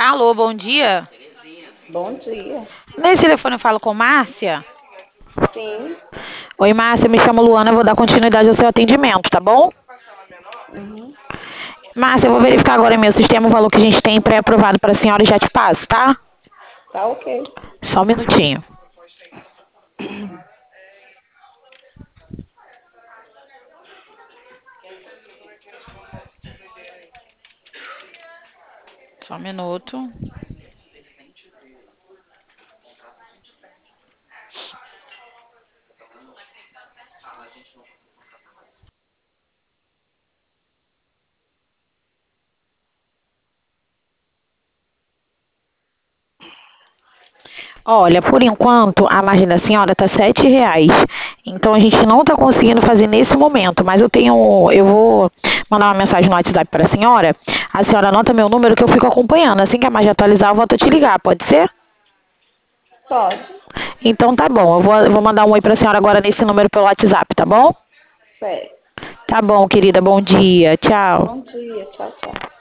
Alô, bom dia. Bom dia. Nesse telefone eu falo com Márcia. Sim. Oi, Márcia, me chamo Luana, eu vou dar continuidade ao seu atendimento, tá bom? Uhum. Márcia, eu vou verificar agora em meu sistema o valor que a gente tem pré-aprovado para a senhora e já te passo, tá? Tá ok. Só um minutinho. Só um minuto. Olha, por enquanto, a margem da senhora tá R$ 7. Então a gente não tá conseguindo fazer nesse momento, mas eu vou mandar uma mensagem no WhatsApp para a senhora. A senhora anota meu número que eu fico acompanhando. Assim que a margem atualizar, eu volto a te ligar, pode ser? Pode. Então tá bom, eu vou mandar um oi pra senhora agora nesse número pelo WhatsApp, tá bom? Certo. Tá bom, querida, bom dia, tchau. Bom dia. Tchau, tchau.